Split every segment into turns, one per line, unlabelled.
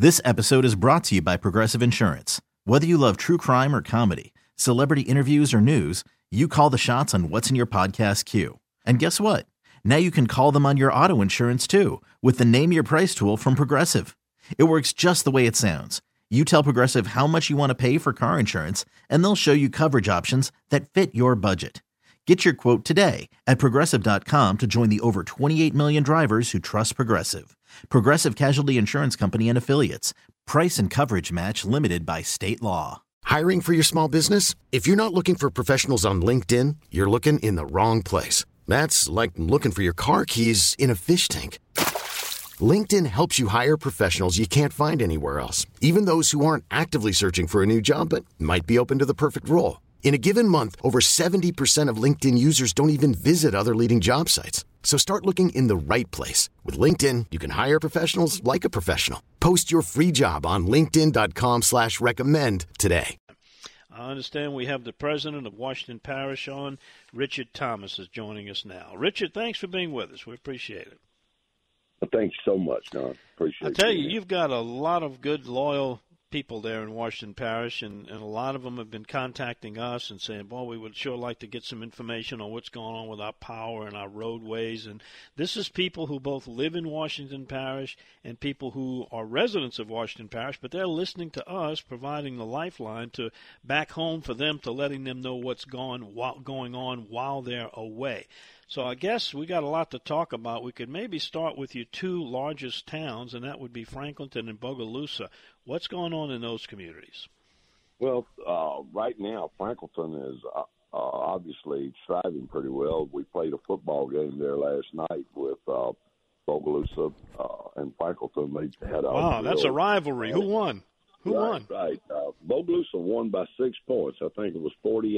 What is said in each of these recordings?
This episode is brought to you by Progressive Insurance. Whether you love true crime or comedy, celebrity interviews or news, you call the shots on what's in your podcast queue. And guess what? Now you can call them on your auto insurance too with the Name Your Price tool from Progressive. It works just the way it sounds. You tell Progressive how much you want to pay for car insurance, and they'll show you coverage options that fit your budget. Get your quote today at Progressive.com to join the over 28 million drivers who trust Progressive. Progressive Casualty Insurance Company and Affiliates. Price and coverage match limited by state law.
Hiring for your small business? If you're not looking for professionals on LinkedIn, you're looking in the wrong place. That's like looking for your car keys in a fish tank. LinkedIn helps you hire professionals you can't find anywhere else, even those who aren't actively searching for a new job but might be open to the perfect role. In a given month, over 70% of LinkedIn users don't even visit other leading job sites. So start looking in the right place. With LinkedIn, you can hire professionals like a professional. Post your free job on linkedin.com/recommend today.
I understand we have the president of Washington Parish on. Richard Thomas is joining us now. Richard, thanks for being with us. We appreciate it.
Well, thanks so much, Don. Appreciate it.
I tell you, you've got a lot of good, loyal people there in Washington Parish, and a lot of them have been contacting us and saying, boy, we would sure like to get some information on what's going on with our power and our roadways. And this is people who both live in Washington Parish and people who are residents of Washington Parish, but they're listening to us, providing the lifeline to back home for them, to letting them know what's going on while they're away. So I guess we got a lot to talk about. We could maybe start with your two largest towns, and that would be Franklinton and Bogalusa. What's going on in those communities?
Well, right now, Franklinton is obviously thriving pretty well. We played a football game there last night with Bogalusa and Franklinton. They had
wow, that's a rivalry. Who won? Who won?
Right. Bogalusa won by 6 points. I think it was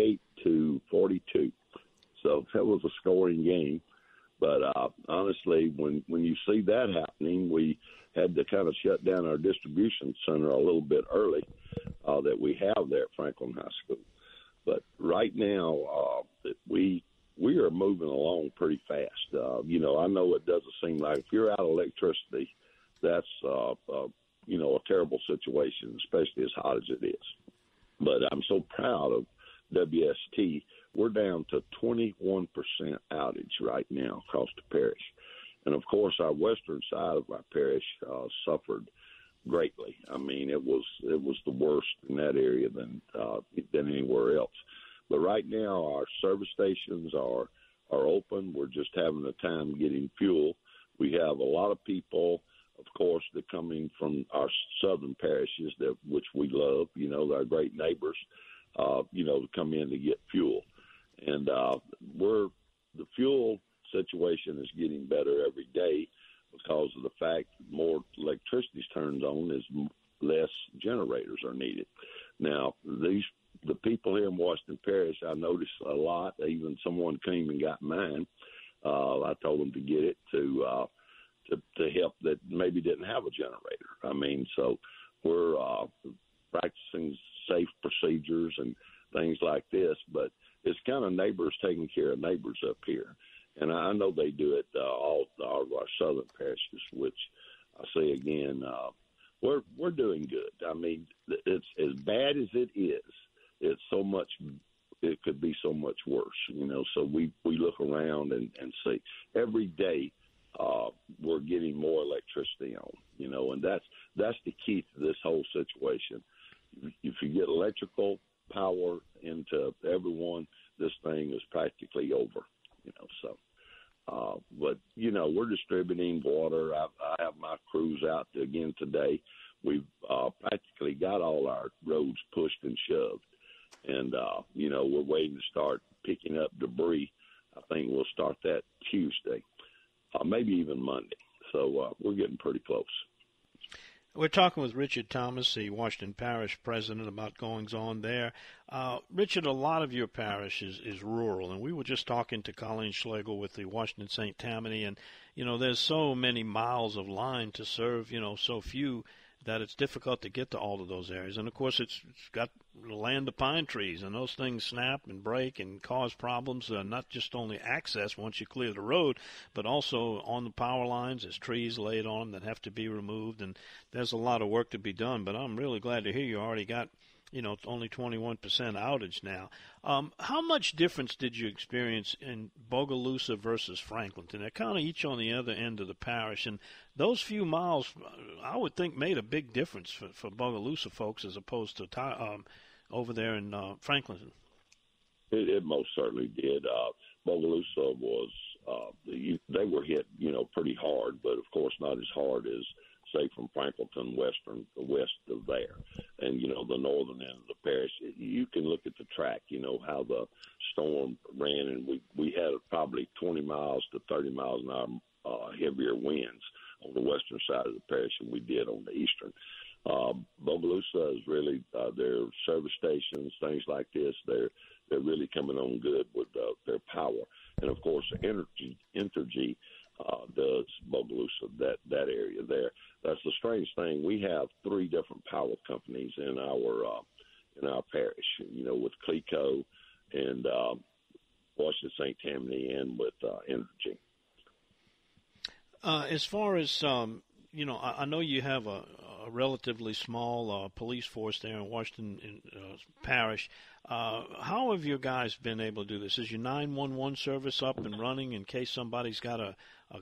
48-42. So that was a scoring game. But honestly, when you see that happening, we had to kind of shut down our distribution center a little bit early that we have there at Franklin High School. But right now, we are moving along pretty fast. I know it doesn't seem like if you're out of electricity, that's a terrible situation, especially as hot as it is. But I'm so proud of WST. We're down to 21% outage right now across the parish. And, of course, our western side of our parish suffered greatly. I mean, it was the worst in that area than anywhere else. But right now our service stations are open. We're just having a time getting fuel. We have a lot of people, of course, that coming from our southern parishes, which we love, our great neighbors, to come in to get fuel. And the fuel situation is getting better every day because of the fact more electricity is turned on, as less generators are needed. Now, the people here in Washington Parish, I noticed a lot. Even someone came and got mine. I told them to get it to help that maybe didn't have a generator. I mean, so we're practicing safe procedures and things like this, but it's kind of neighbors taking care of neighbors up here. And I know they do it all of our southern parishes, which I say again, we're doing good. I mean, it's as bad as it is. It could be so much worse, so we look around and see every day we're getting more electricity on, and that's the key to this whole situation. If you get electrical power into everyone, this thing is practically over, but we're distributing water. I have my crews out again today. We've practically got all our roads pushed and shoved, and we're waiting to start picking up debris. I think we'll start that Tuesday, maybe even Monday. So we're getting pretty close.
We're talking with Richard Thomas, the Washington Parish president, about goings-on there. Richard, a lot of your parish is rural, and we were just talking to Colleen Schlegel with the Washington St. Tammany, and, there's so many miles of line to serve, so few that it's difficult to get to all of those areas. And, of course, it's got the land of pine trees, and those things snap and break and cause problems, not just only access once you clear the road, but also on the power lines. There's trees laid on them that have to be removed, and there's a lot of work to be done. But I'm really glad to hear you already got, it's only 21% outage now. How much difference did you experience in Bogalusa versus Franklinton? They're kind of each on the other end of the parish, and those few miles, I would think, made a big difference for Bogalusa folks as opposed to over there in Franklinton.
It most certainly did. Bogalusa was they were hit, pretty hard, but of course not as hard as, say, from Franklinton west of there, and the northern end of the parish. You can look at the track, how the storm ran, and we had probably 20 miles to 30 miles an hour heavier winds on the western side of the parish than we did on the eastern. Bogalusa is really their service stations, things like this. They're really coming on good with their power, and of course, Entergy does Bogalusa, that area there. That's the strange thing. We have 3 different power companies in our parish. With Cleco and Washington St. Tammany, and with Entergy.
As far as I know you have a relatively small police force there in Washington Parish. How have you guys been able to do this? Is your 911 service up and running in case somebody's got an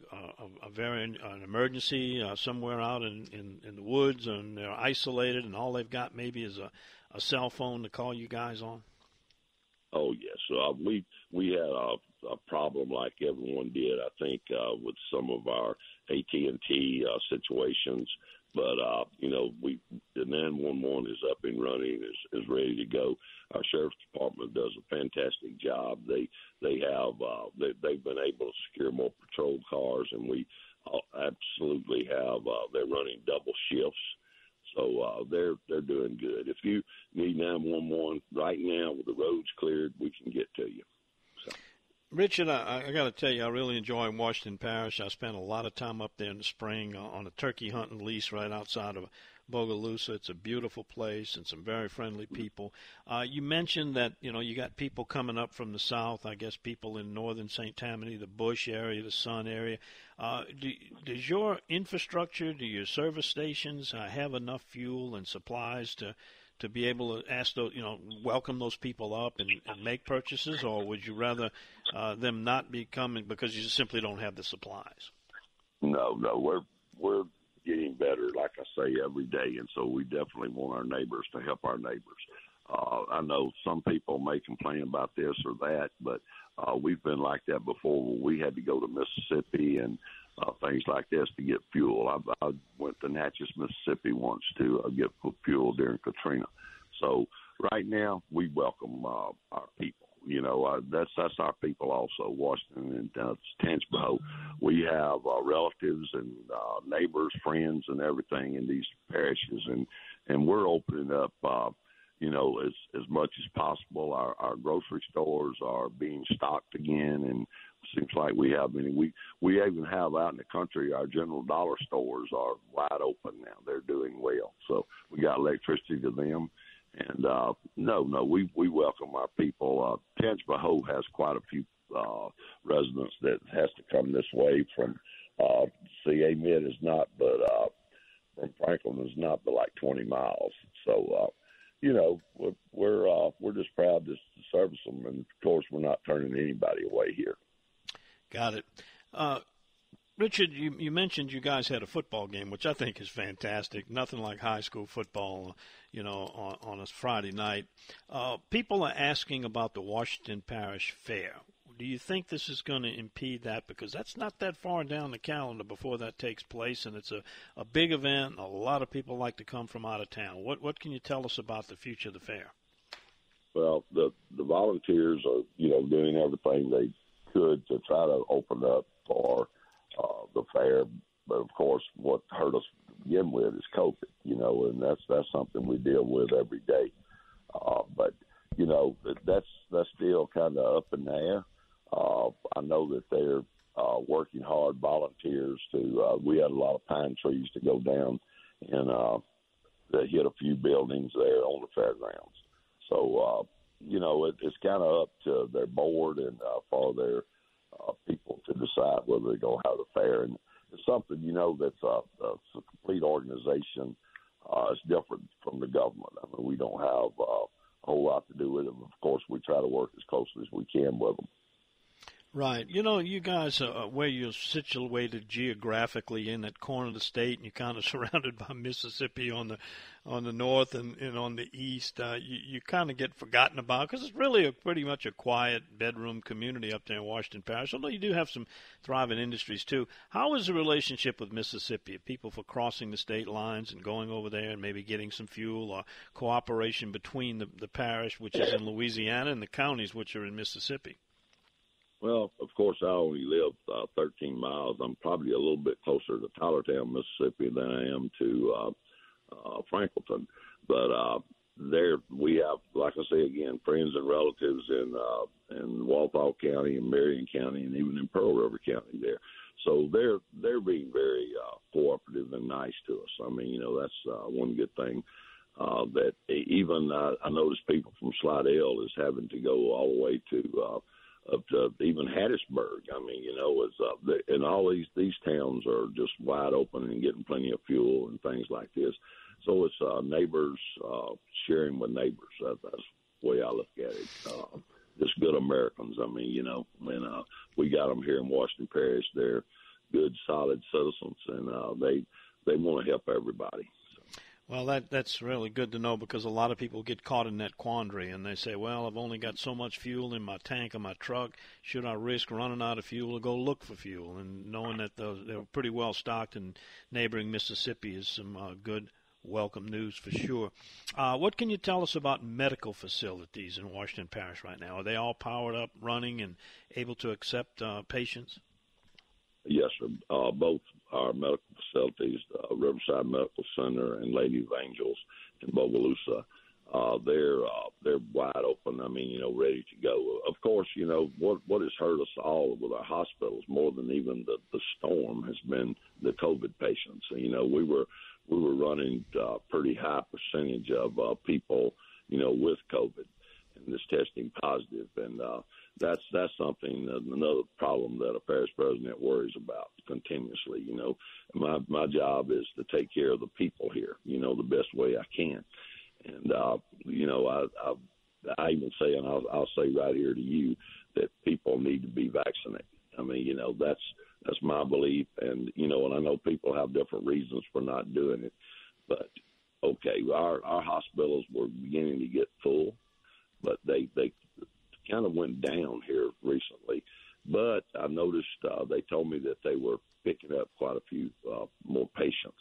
emergency somewhere out in the woods and they're isolated and all they've got maybe is a cell phone to call you guys on?
Oh yes, we had a problem like everyone did, I think, with some of our AT&T situations. But the 911 is up and running, is ready to go. Our sheriff's department does a fantastic job. They've been able to secure more patrol cars, and we absolutely have. They're running double shifts. So they're doing good. If you need 911 right now with the roads cleared, we can get to you. So.
Richard, I got to tell you, I really enjoy Washington Parish. I spent a lot of time up there in the spring on a turkey hunting lease right outside of Bogalusa. It's a beautiful place and some very friendly people. You mentioned that, you got people coming up from the south, I guess people in northern St. Tammany, the Bush area, the Sun area. Does your infrastructure, do your service stations have enough fuel and supplies to be able to ask those, welcome those people up and make purchases, or would you rather them not be coming because you just simply don't have the supplies?
No, we're getting better, like I say, every day, and so we definitely want our neighbors to help our neighbors. I know some people may complain about this or that, but we've been like that before. We had to go to Mississippi and things like this to get fuel. I went to Natchez, Mississippi once to get fuel during Katrina. So right now we welcome our people. That's our people also, Washington and Tangipahoa. We have relatives and neighbors, friends, and everything in these parishes, and we're opening up, as much as possible. Our grocery stores are being stocked again, and it seems like we have many. We even have out in the country, our General Dollar stores are wide open now. They're doing well, so we got electricity to them. And we welcome our people. Tangipahoa has quite a few residents that has to come this way from CA Mid is not, but from Franklin is not, but like 20 miles. So we're just proud to service them, and of course we're not turning anybody away here. Got
it. Richard, you mentioned you guys had a football game, which I think is fantastic. Nothing like high school football, on a Friday night. People are asking about the Washington Parish Fair. Do you think this is going to impede that? Because that's not that far down the calendar before that takes place, and it's a big event. A lot of people like to come from out of town. What can you tell us about the future of the fair?
Well, the volunteers are, doing everything they could to try to open up for the fair, but of course, what hurt us to begin with is COVID, and that's something we deal with every day. But that's still kind of up in the air. I know that they're working hard, volunteers to. We had a lot of pine trees to go down that hit a few buildings there on the fairgrounds. So, it's kind of up to their board and for their people to decide whether they're going to have the fair. And it's something, that's a complete organization. It's different from the government. I mean, we don't have a whole lot to do with it. Of course, we try to work as closely as we can with them.
Right. You guys, where you're situated geographically in that corner of the state, and you're kind of surrounded by Mississippi on the north and on the east, you kind of get forgotten about because it's really pretty much a quiet bedroom community up there in Washington Parish, although you do have some thriving industries too. How is the relationship with Mississippi? Are people for crossing the state lines and going over there and maybe getting some fuel, or cooperation between the parish, which is in Louisiana, and the counties, which are in Mississippi?
Well, of course, I only live 13 miles. I'm probably a little bit closer to Tylertown, Mississippi, than I am to Franklinton. But there we have, like I say again, friends and relatives in Walthall County and Marion County and even in Pearl River County there. So they're being very cooperative and nice to us. I mean, that's one good thing. That even I noticed people from Slidell is having to go all the way to up to even Hattiesburg. I mean, it's and all these towns are just wide open and getting plenty of fuel and things like this. So it's neighbors sharing with neighbors. That's the way I look at it. Just good Americans. I mean, when we got them here in Washington Parish, they're good, solid citizens, and they want to help everybody.
Well, that's really good to know, because a lot of people get caught in that quandary, and they say, well, I've only got so much fuel in my tank of my truck. Should I risk running out of fuel or go look for fuel? And knowing that they're pretty well stocked in neighboring Mississippi is some good, welcome news for sure. What can you tell us about medical facilities in Washington Parish right now? Are they all powered up, running, and able to accept patients?
Yes, sir. Both our medical facilities, Riverside Medical Center and Lady of Angels in Bogalusa, they're wide open. I mean, ready to go. Of course, what has hurt us all with our hospitals more than even the storm has been the COVID patients. We were running pretty high percentage of people, with COVID and this testing positive, and that's something, another problem that a parish president worries about continuously. My job is to take care of the people here, the best way I can. And, I even say, and I'll say right here to you, that people need to be vaccinated. I mean, that's my belief. And, and I know people have different reasons for not doing it. But, okay, our hospitals were beginning to get full, but they kind of went down here recently. But I noticed they told me that they were picking up quite a few more patients,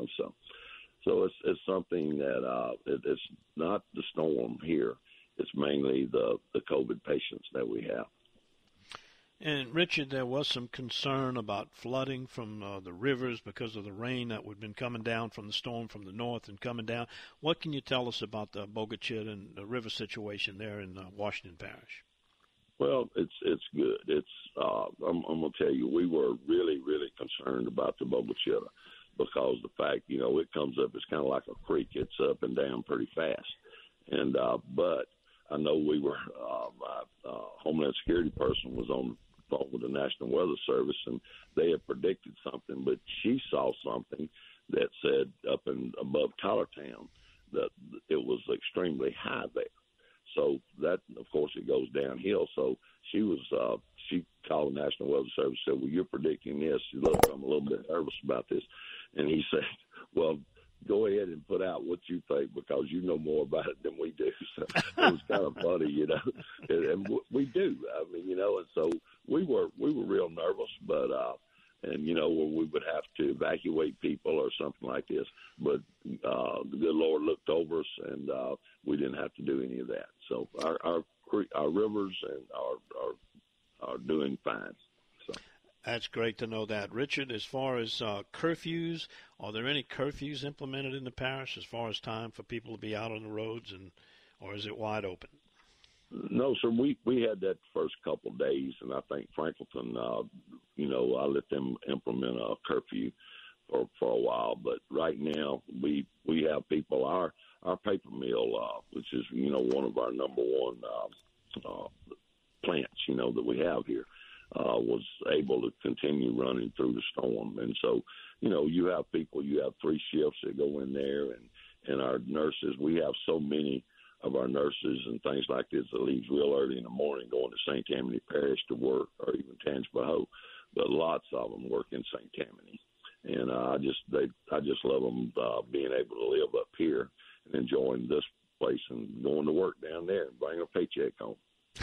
So it's something that it's not the storm here. It's mainly the COVID patients that we have.
And, Richard, there was some concern about flooding from the rivers because of the rain that had been coming down from the storm from the north and coming down. What can you tell us about the Bogachita and the river situation there in Washington Parish?
Well, it's good. It's I'm going to tell you, we were really, really concerned about the Bogachita because the fact, it comes up, it's kind of like a creek. It's up and down pretty fast. And but I know we were my Homeland Security person was on the phone with the National Weather Service, and they had predicted something, but she saw something that said up and above Tylertown that it was extremely high there. So that, of course, it goes downhill. So she called the National Weather Service and said, well, you're predicting this. Look, I'm a little bit nervous about this. And he said, well, go ahead and put out what you think because you know more about it than we do. So it was kind of funny, and we do. I mean, and so we were real nervous, but when we would have to evacuate people or something like this. But the good Lord looked over us, and we didn't have to do any of that. So our rivers and are doing fine. So.
That's great to know that. Richard, as far as curfews, are there any curfews implemented in the parish as far as time for people to be out on the roads, or is it wide open?
No, sir. We had that first couple of days, and I think Franklinton, I let them implement a curfew for a while. But right now, we have people. Our paper mill, which is one of our number one plants, that we have here, was able to continue running through the storm. And so, you have people. You have 3 shifts that go in there, and our nurses. We have so many of our nurses and things like this that leaves real early in the morning going to St. Tammany Parish to work, or even Tangipahoa. But lots of them work in St. Tammany, and I just love them being able to live up here and enjoying this place and going to work down there and bring a paycheck home.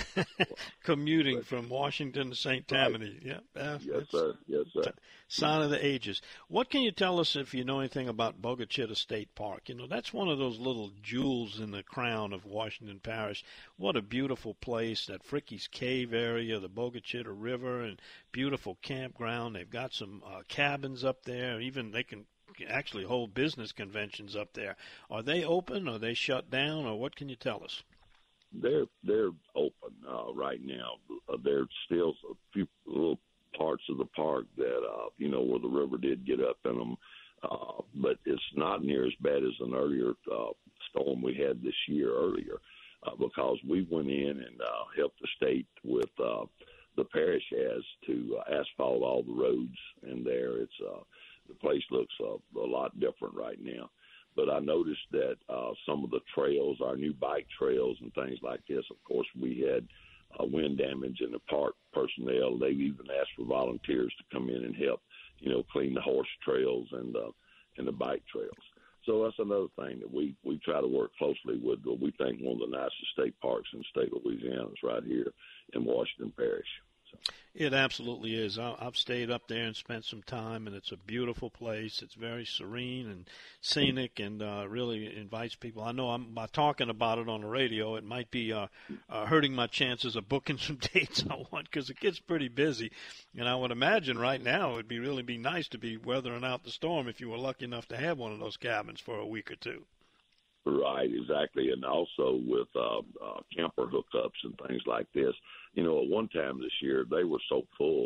Commuting from Washington to St. Tammany. Right. Yeah.
Yes, sir. Yes, sir.
Sign of the ages. What can you tell us if you know anything about Bogachita State Park? That's one of those little jewels in the crown of Washington Parish. What a beautiful place, that Fricky's Cave area, the Bogachita River, and beautiful campground. They've got some cabins up there. Even they can actually hold business conventions up there. Are they open? Are they shut down? Or what can you tell us?
They're open right now. There's still a few little parts of the park that where the river did get up in them, but it's not near as bad as an earlier storm we had this year earlier, because we went in and helped the state with the parish has to asphalt all the roads, and there it's the place looks a lot different right now. But I noticed that some of the trails, our new bike trails and things like this, of course, we had wind damage in the park personnel. They've even asked for volunteers to come in and help, clean the horse trails and the bike trails. So that's another thing that we try to work closely with. We think one of the nicest state parks in the state of Louisiana is right here in Washington Parish.
It absolutely is. I've stayed up there and spent some time, and it's a beautiful place. It's very serene and scenic, and really invites people. I know by talking about it on the radio, it might be hurting my chances of booking some dates I want, because it gets pretty busy. And I would imagine right now it would really be nice to be weathering out the storm if you were lucky enough to have one of those cabins for a week or two.
Right, exactly. And also with camper hookups and things like this. At one time this year, they were so full,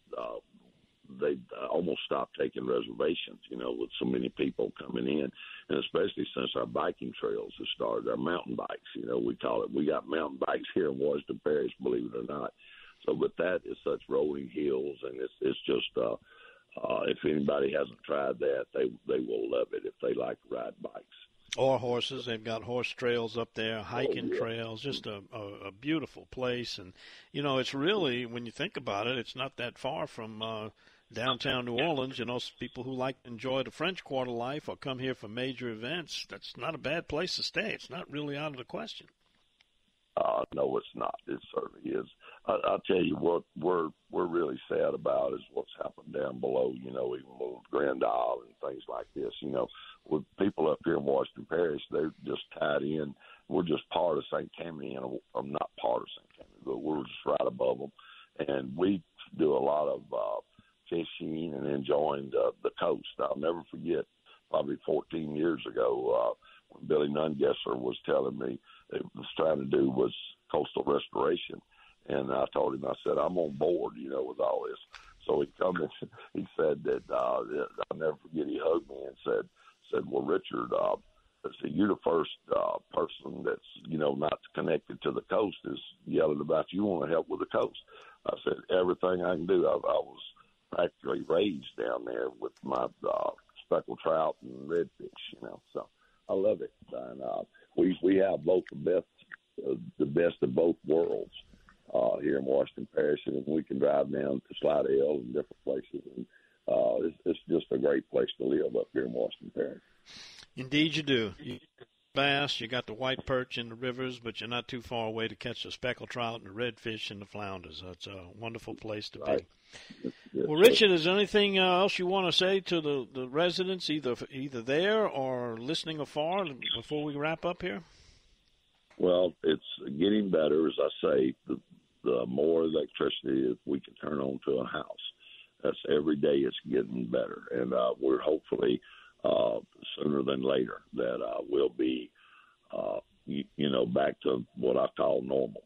they almost stopped taking reservations, with so many people coming in. And especially since our biking trails have started, our mountain bikes, we call it. We got mountain bikes here in Washington Parish, believe it or not. So, but that is such rolling hills, and it's just, if anybody hasn't tried that, they will love it if they like to ride bikes.
Or horses. They've got horse trails up there, hiking trails, just a beautiful place. And, it's really, when you think about it, it's not that far from downtown New Orleans. People who like to enjoy the French Quarter life or come here for major events, that's not a bad place to stay. It's not really out of the question.
No, it's not. It certainly is. I'll tell you what we're really sad about is what's happened down below, even with Grand Isle and things like this. With people up here in Washington Parish, they're just tied in. We're just part of St. Tammany, and I'm not part of St. Tammany, but we're just right above them. And we do a lot of fishing and enjoying the coast. I'll never forget, probably 14 years ago, when Billy Nungesser was telling me they was trying to do was coastal restoration. And I told him, I said, I'm on board, with all this. So he come and he said that, I'll never forget, he hugged me and said, well, Richard, I said, you're the first person that's, not connected to the coast is yelling about you want to help with the coast. I said, everything I can do. I was practically raised down there with my speckled trout and redfish, so I love it. And we have both the best of both worlds here in Washington Parish, and we can drive down to Slidell and different places. And it's just a great place to live up here in Washington Parish.
Indeed you do. You bass, you got the white perch in the rivers, but you're not too far away to catch the speckled trout and the redfish and the flounders. So it's a wonderful place to be.
Yes,
well, Richard, is there anything else you want to say to the residents, either there or listening afar, before we wrap up here?
Well, it's getting better, as I say. The more electricity we can turn on to a house, that's every day it's getting better. And we're hopefully sooner than later that we'll be, back to what I call normal.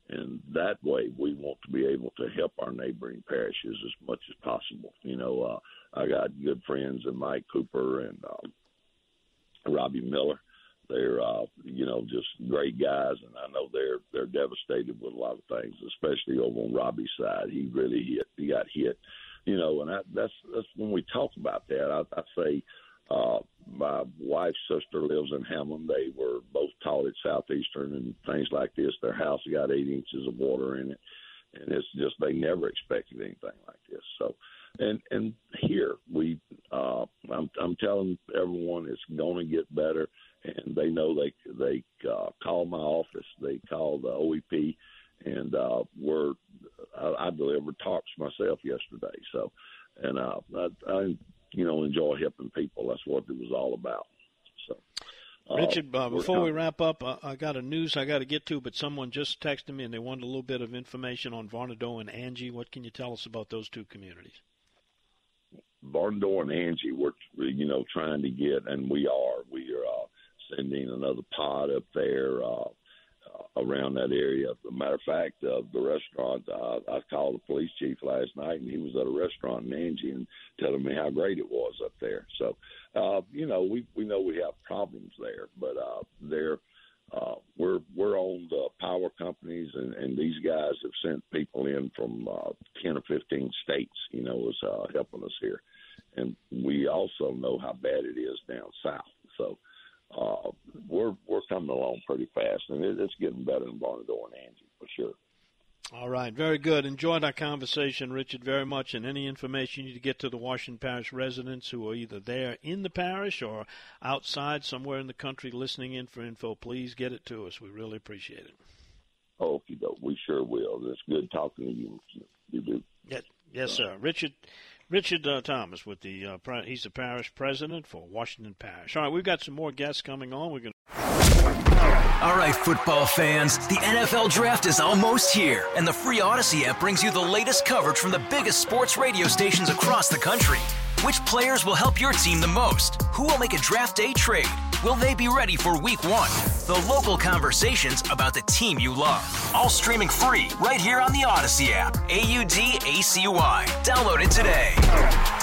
And that way we want to be able to help our neighboring parishes as much as possible. I got good friends in Mike Cooper and Robbie Miller. They're, just great guys, and I know they're devastated with a lot of things, especially over on Robbie's side. He really got hit, and that's when we talk about that. I say my wife's sister lives in Hammond. They were both taught at Southeastern and things like this. Their house got 8 inches of water in it, and it's just they never expected anything like this. So, and here I'm telling everyone it's going to get better. And they know they call my office. They call the OEP, and I delivered talks myself yesterday. So, and I enjoy helping people. That's what it was all about. So,
Richard, before we wrap up, I got a news I got to get to, but someone just texted me and they wanted a little bit of information on Varnado and Angie. What can you tell us about those two communities?
Varnado and Angie, we're trying to get, and we are sending another pod up there around that area. As a matter of fact, the restaurant, I called the police chief last night, and he was at a restaurant in Angie and telling me how great it was up there. So, we know we have problems there, but we're on the power companies, and these guys have sent people in from 10 or 15 states, is helping us here. And we also know how bad it is down south. So, we're coming along pretty fast, and it's getting better in Varnado and Angie for sure.
All right, very good. Enjoyed our conversation, Richard, very much. And any information you need to get to the Washington Parish residents who are either there in the parish or outside somewhere in the country listening in for info, please get it to us. We really appreciate it.
Okie doke, we sure will. It's good talking to you. You do.
Yes, sir. Richard Thomas with he's the parish president for Washington Parish. All right, we've got some more guests coming on. We're going.
All right, football fans, the NFL Draft is almost here, and the free Odyssey app brings you the latest coverage from the biggest sports radio stations across the country. Which players will help your team the most? Who will make a draft day trade? Will they be ready for Week 1? The local conversations about the team you love. All streaming free right here on the Odyssey app. AUDACY. Download it today.